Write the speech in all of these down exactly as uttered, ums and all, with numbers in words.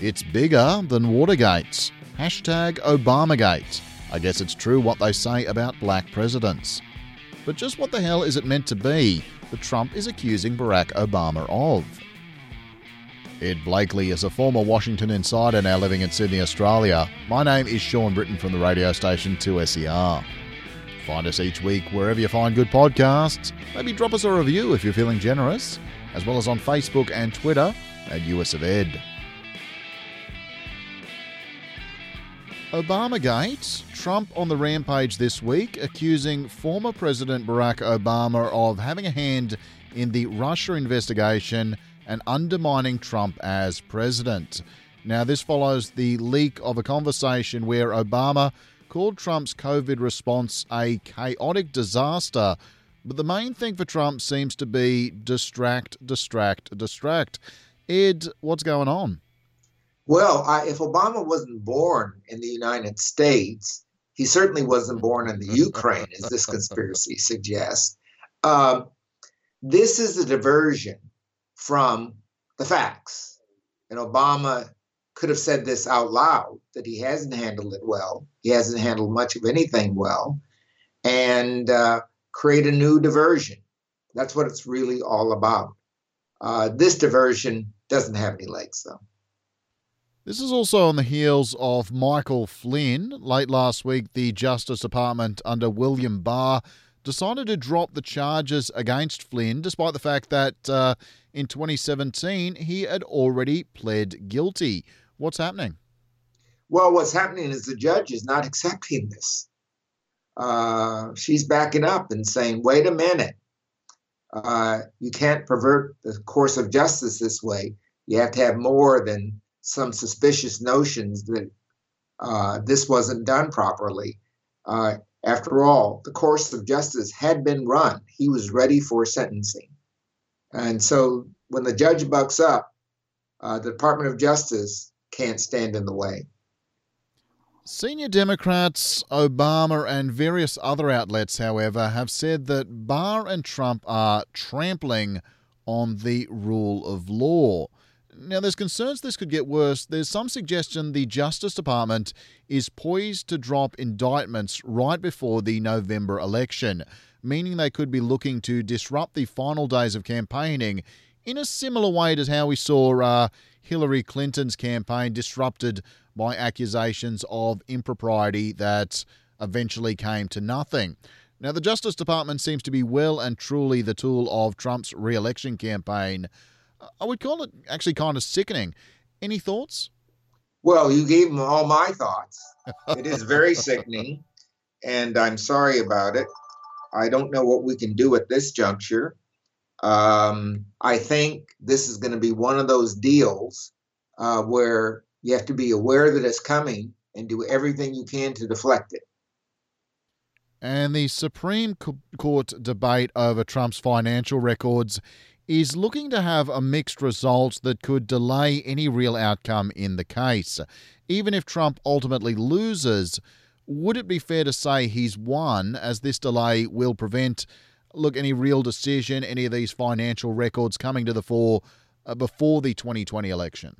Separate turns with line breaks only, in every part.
It's bigger than Watergate. Hashtag Obamagate. I guess it's true what they say about black presidents. But just what the hell is it meant to be that Trump is accusing Barack Obama of? Ed Blakely is a former Washington insider now living in Sydney, Australia. My name is Sean Britton from the radio station two S E R. Find us each week wherever you find good podcasts. Maybe drop us a review if you're feeling generous, as well as on Facebook and Twitter at U S of Ed. Obamagate. Trump on the rampage this week, accusing former President Barack Obama of having a hand in the Russia investigation and undermining Trump as president. Now, this follows the leak of a conversation where Obama called Trump's COVID response a chaotic disaster. But the main thing for Trump seems to be distract, distract, distract. Ed, what's going on?
Well, I, if Obama wasn't born in the United States, he certainly wasn't born in the Ukraine, as this conspiracy suggests. Um, this is a diversion from the facts. And Obama could have said this out loud, that he hasn't handled it well. He hasn't handled much of anything well. And uh, create a new diversion. That's what it's really all about. Uh, this diversion doesn't have any legs, though.
This is also on the heels of Michael Flynn. Late last week, the Justice Department under William Barr decided to drop the charges against Flynn, despite the fact that uh, in twenty seventeen, he had already pled guilty. What's happening?
Well, what's happening is the judge is not accepting this. Uh, she's backing up and saying, wait a minute. Uh, you can't pervert the course of justice this way. You have to have more than some suspicious notions that uh, this wasn't done properly. Uh, after all, the course of justice had been run. He was ready for sentencing. And so when the judge bucks up, uh, the Department of Justice can't stand in the way.
Senior Democrats, Obama and various other outlets, however, have said that Barr and Trump are trampling on the rule of law. Now, there's concerns this could get worse. There's some suggestion the Justice Department is poised to drop indictments right before the November election, meaning they could be looking to disrupt the final days of campaigning in a similar way to how we saw uh, Hillary Clinton's campaign disrupted by accusations of impropriety that eventually came to nothing. Now, the Justice Department seems to be well and truly the tool of Trump's re-election campaign. I would call it actually kind of sickening. Any thoughts?
Well, you gave them all my thoughts. It is very sickening, and I'm sorry about it. I don't know what we can do at this juncture. Um, I think this is going to be one of those deals uh, where you have to be aware that it's coming and do everything you can to deflect it.
And the Supreme Court debate over Trump's financial records is looking to have a mixed result that could delay any real outcome in the case. Even if Trump ultimately loses, would it be fair to say he's won, as this delay will prevent, look, any real decision, any of these financial records coming to the fore uh, before the twenty twenty election?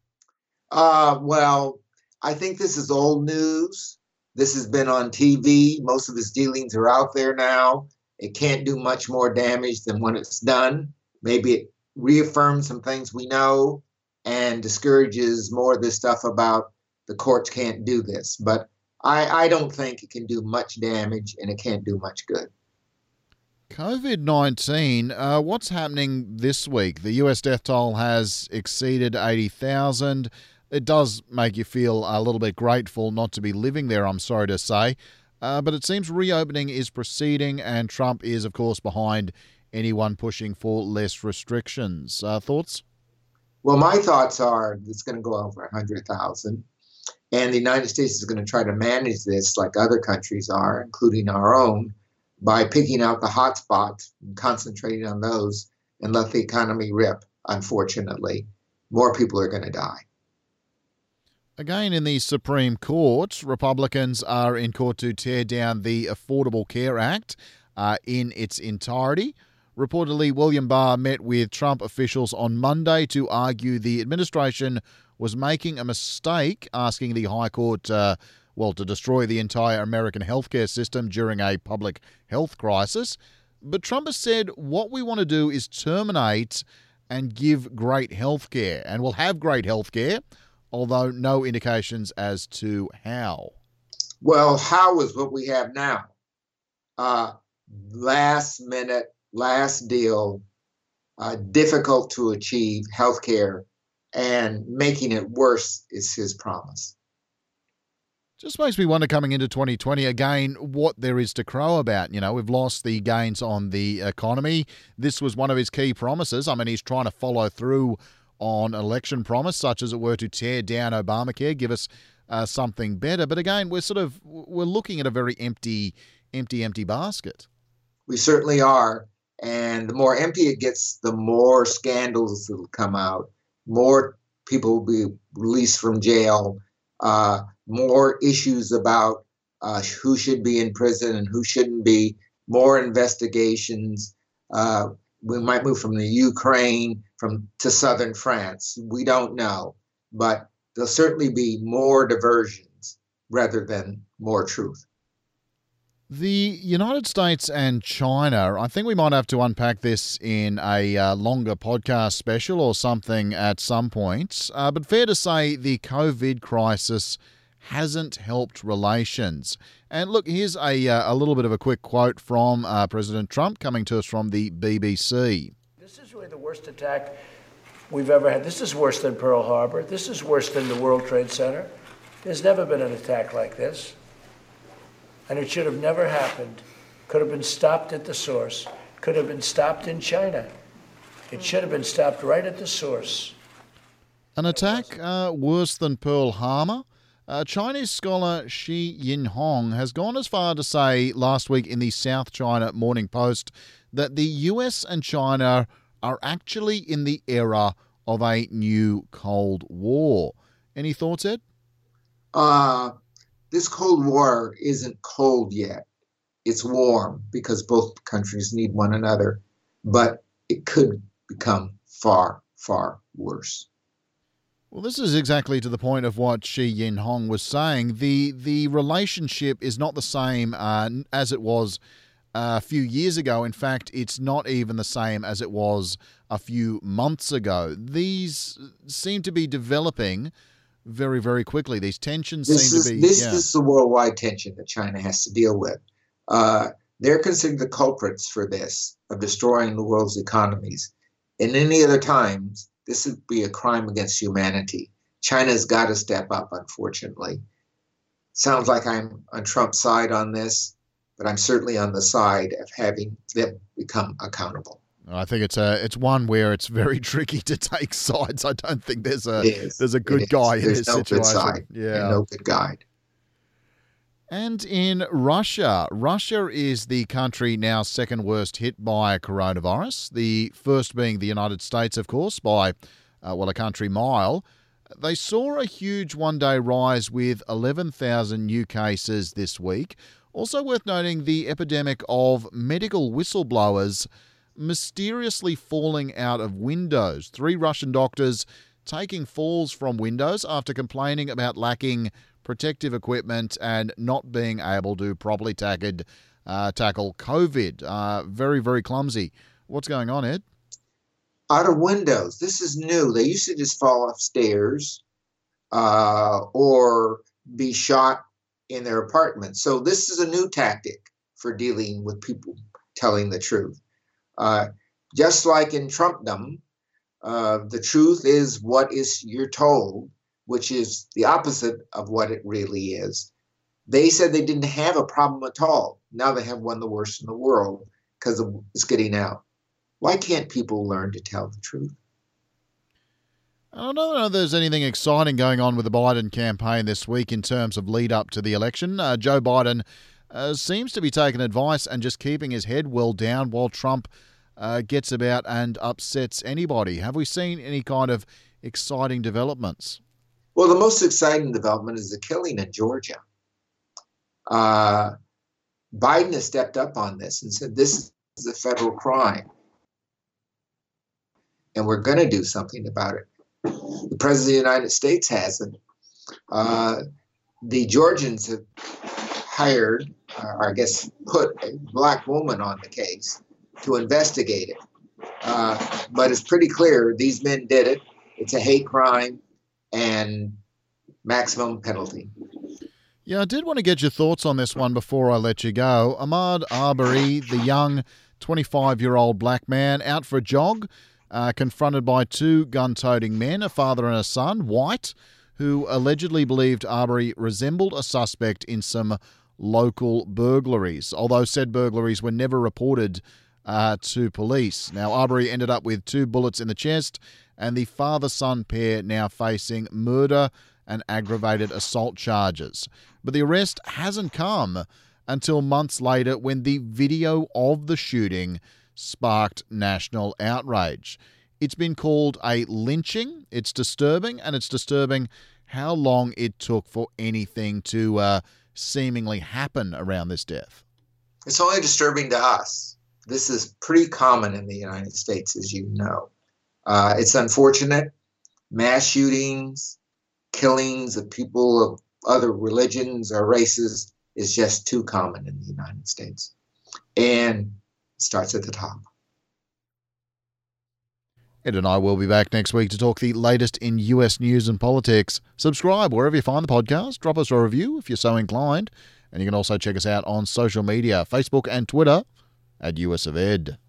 Uh, well, I think this is old news. This has been on T V. Most of his dealings are out there now. It can't do much more damage than when it's done. Maybe it reaffirms some things we know and discourages more of this stuff about the courts can't do this. But I, I don't think it can do much damage, and it can't do much good.
COVID nineteen, uh, what's happening this week? The U S death toll has exceeded eighty thousand. It does make you feel a little bit grateful not to be living there, I'm sorry to say. Uh, but it seems reopening is proceeding, and Trump is, of course, behind anyone pushing for less restrictions. Uh, thoughts?
Well, my thoughts are it's going to go over one hundred thousand. And the United States is going to try to manage this like other countries are, including our own, by picking out the hot spots and concentrating on those and let the economy rip, unfortunately. More people are going to die.
Again, in the Supreme Court, Republicans are in court to tear down the Affordable Care Act uh, in its entirety. Reportedly, William Barr met with Trump officials on Monday to argue the administration was making a mistake asking the High Court, uh, well, to destroy the entire American healthcare system during a public health crisis. But Trump has said what we want to do is terminate and give great healthcare, and we'll have great healthcare, although no indications as to how.
Well, how is what we have now. Uh, last minute, last deal, uh, difficult to achieve healthcare, and making it worse is his promise.
Just makes me wonder, coming into twenty twenty, again, what there is to crow about. You know, we've lost the gains on the economy. This was one of his key promises. I mean, he's trying to follow through on election promise, such as it were to tear down Obamacare, give us uh, something better. But again, we're sort of, we're looking at a very empty, empty, empty basket.
We certainly are. And the more empty it gets, the more scandals will come out, more people will be released from jail, uh, more issues about uh, who should be in prison and who shouldn't be, more investigations. Uh, we might move from the Ukraine from to southern France. We don't know, but there'll certainly be more diversions rather than more truth.
The United States and China, I think we might have to unpack this in a uh, longer podcast special or something at some point. Uh, but fair to say the COVID crisis hasn't helped relations. And look, here's a, uh, a little bit of a quick quote from uh, President Trump coming to us from the B B C.
This is really the worst attack we've ever had. This is worse than Pearl Harbor. This is worse than the World Trade Center. There's never been an attack like this. And it should have never happened. Could have been stopped at the source. Could have been stopped in China. It should have been stopped right at the source.
An attack uh, worse than Pearl Harbor? Uh, Chinese scholar Shi Yinhong has gone as far to say last week in the South China Morning Post that the U S and China are actually in the era of a new Cold War. Any thoughts, Ed?
Uh, this Cold War isn't cold yet. It's warm because both countries need one another, but it could become far, far worse.
Well, this is exactly to the point of what Shi Yinhong was saying. The the relationship is not the same uh, as it was a few years ago. In fact, it's not even the same as it was a few months ago. These seem to be developing very, very quickly. These tensions
this
seem
is,
to be...
This
yeah.
is the worldwide tension that China has to deal with. Uh, they're considered the culprits for this, of destroying the world's economies. In any other times, this would be a crime against humanity. China's got to step up, unfortunately. Sounds like I'm on Trump's side on this, but I'm certainly on the side of having them become accountable.
I think it's a it's one where it's very tricky to take sides. I don't think there's a there's a good guy in
There's
this
no
situation.
Good side
yeah,
and no good guide.
And in Russia, Russia is the country now second worst hit by coronavirus. The first being the United States, of course, by uh, well a country mile. They saw a huge one-day rise with eleven thousand new cases this week. Also worth noting the epidemic of medical whistleblowers mysteriously falling out of windows. Three Russian doctors taking falls from windows after complaining about lacking protective equipment and not being able to properly tackled, uh, tackle COVID. Uh, very, very clumsy. What's going on, Ed?
Out of windows. This is new. They used to just fall off stairs uh, or be shot in their apartment. So this is a new tactic for dealing with people telling the truth. Uh, just like in Trumpdom, uh, the truth is what is you're told, which is the opposite of what it really is. They said they didn't have a problem at all. Now they have one of the worst in the world because it's getting out. Why can't people learn to tell the truth?
I don't know if there's anything exciting going on with the Biden campaign this week in terms of lead up to the election. Uh, Joe Biden uh, seems to be taking advice and just keeping his head well down while Trump uh, gets about and upsets anybody. Have we seen any kind of exciting developments?
Well, the most exciting development is the killing in Georgia. Uh, Biden has stepped up on this and said this is a federal crime, and we're going to do something about it. The President of the United States hasn't. Uh, the Georgians have hired, or I guess put, a black woman on the case to investigate it. Uh, but it's pretty clear these men did it. It's a hate crime and maximum penalty.
Yeah, I did want to get your thoughts on this one before I let you go. Ahmaud Arbery, the young twenty-five-year-old black man, out for a jog, uh, confronted by two gun-toting men, a father and a son, white, who allegedly believed Arbery resembled a suspect in some local burglaries, although said burglaries were never reported uh, to police. Now, Arbery ended up with two bullets in the chest, and the father-son pair now facing murder and aggravated assault charges. But the arrest hasn't come until months later when the video of the shooting sparked national outrage. It's been called a lynching. It's disturbing, and it's disturbing how long it took for anything to uh, seemingly happen around this death.
It's only disturbing to us. This is pretty common in the United States, as you know. Uh, it's unfortunate. Mass shootings, killings of people of other religions or races is just too common in the United States. And it starts at the top.
Ed and I will be back next week to talk the latest in U S news and politics. Subscribe wherever you find the podcast. Drop us a review if you're so inclined. And you can also check us out on social media, Facebook and Twitter at U S of Ed.